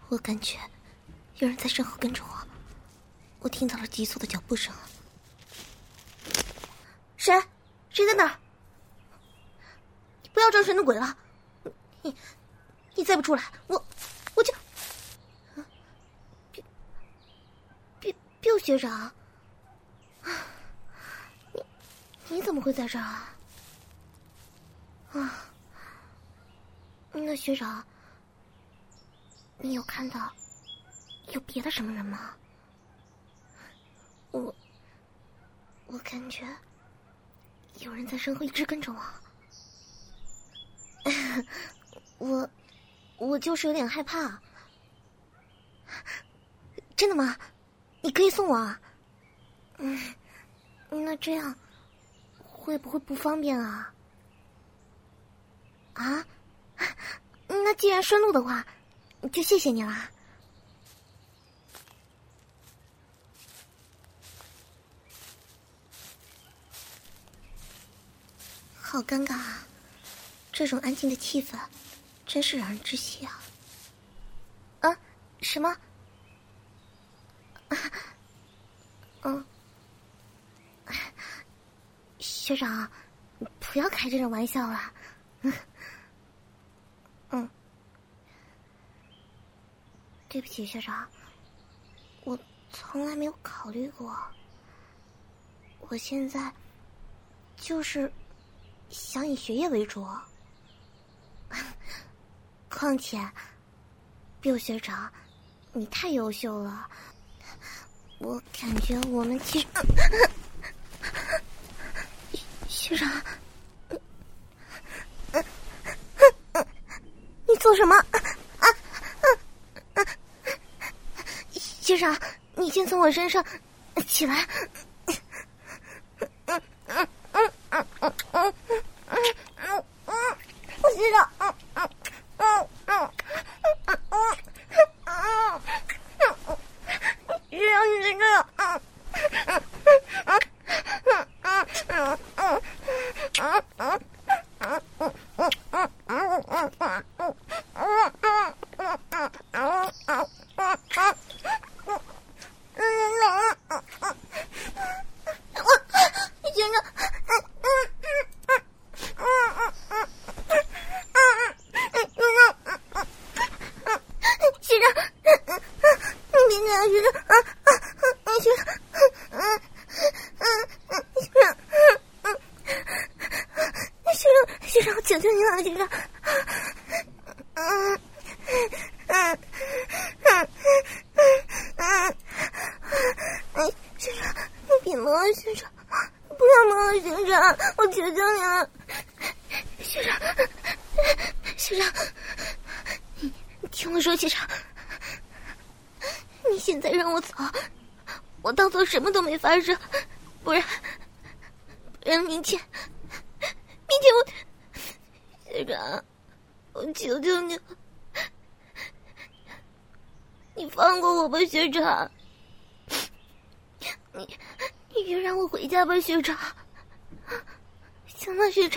我感觉有人在身后跟着我，我听到了急促的脚步声。谁在那儿？你不要装神弄鬼了！你再不出来，我就……彪学长，你怎么会在这儿啊？啊，那学长，你有看到有别的什么人吗？我感觉有人在身后一直跟着我。我就是有点害怕。真的吗？你可以送我啊？那这样会不会不方便啊？啊？那既然顺路的话，就谢谢你啦。好尴尬啊，这种安静的气氛真是让人窒息啊！啊？什么？学长，不要开这种玩笑了。对不起，学长，我从来没有考虑过。我现在就是想以学业为主。况且彪学长你太优秀了，我感觉我们其实学长你做什么学长你先从我身上起来。学长学长，我求求你了，学长。学长，你别摸了，学长，不要摸了，学长，我求求你了。学长，学长，你听我说，学长，你现在让我走，我当做什么都没发生，不然明天我。学长，我求求你了，你放过我吧，学长。你就让我回家吧，学长。行了，学长。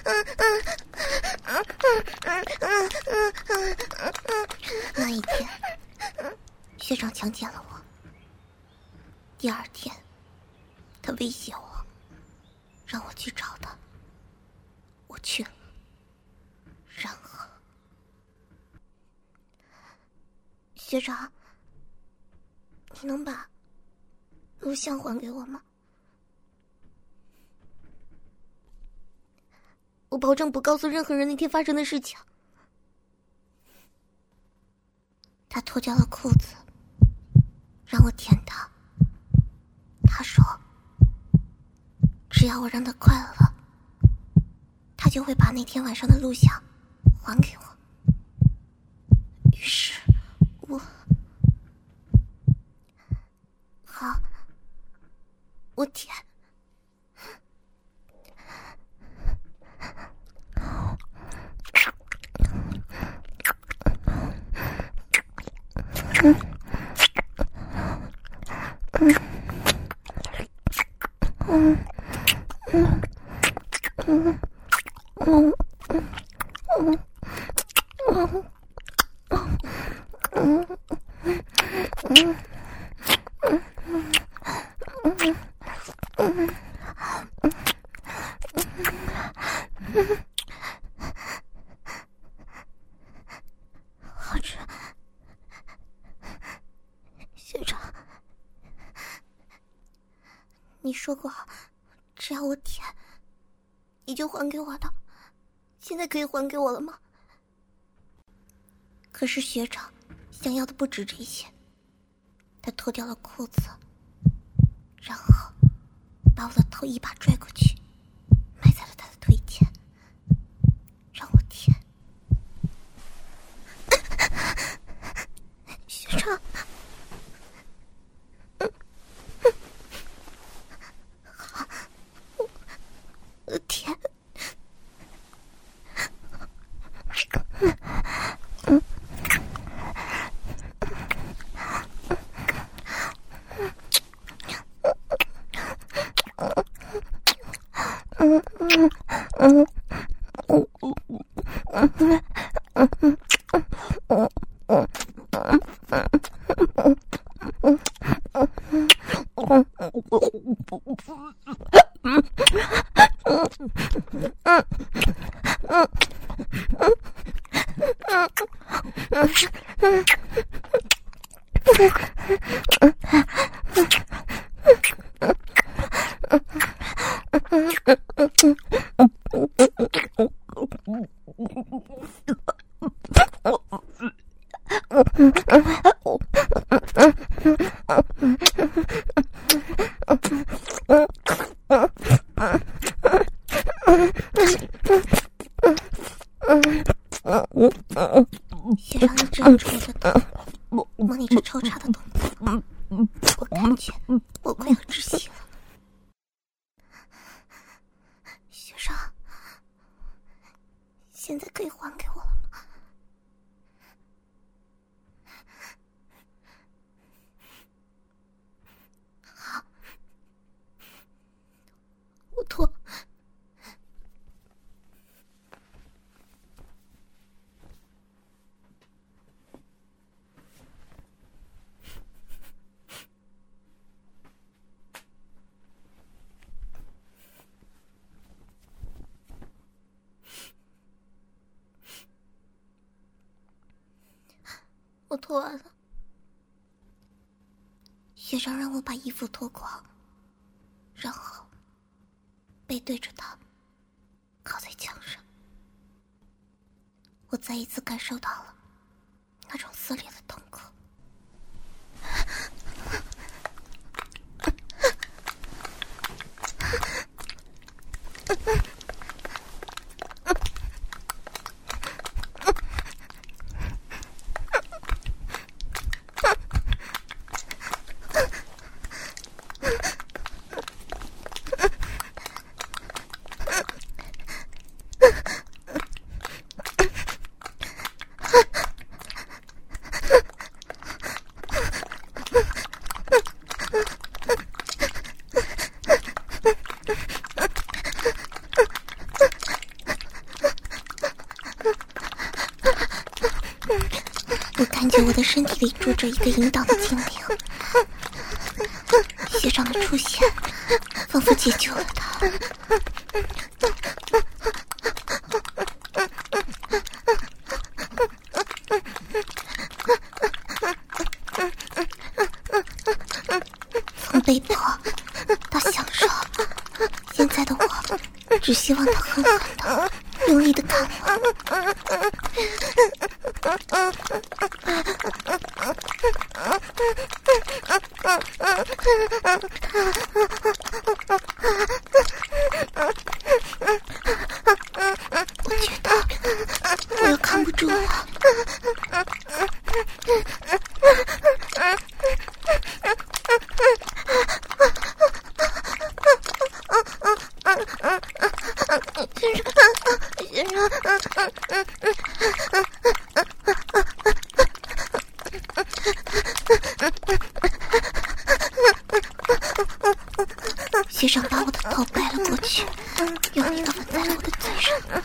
那一天，学长强奸了我。第二天，他威胁我，让我去找他。我去了，然后，学长，你能把录像还给我吗？我保证不告诉任何人那天发生的事情。他脱掉了裤子，让我舔他。他说，只要我让他快乐了，他就会把那天晚上的录像还给我。于是我好，我舔。好吃，学长，你说过只要我舔你就还给我的，现在可以还给我了吗？可是学长想要的不止这些，他脱掉了裤子，然后把我的头一把拽过去，埋在了他的腿间，让我舔。学长，好，我舔。学长一直按住我的头，模拟着抽插的动作，我感觉我快要窒息了。学长，现在可以还给我了吗？好，我脱。我脱完了，学长让我把衣服脱光，然后背对着他靠在墙上。我再一次感受到了那种撕裂的痛苦。 感觉我的身体里住着一个引导的精灵，学长的出现仿佛解救了他。从被迫到享受，现在的我只希望他狠狠的、用力的干我。我觉得我要扛不住了。学长把我的头掰了过去，用力地吻在了我的嘴上。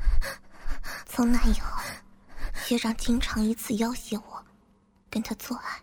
从那以后，学长经常一次要挟我跟他做爱。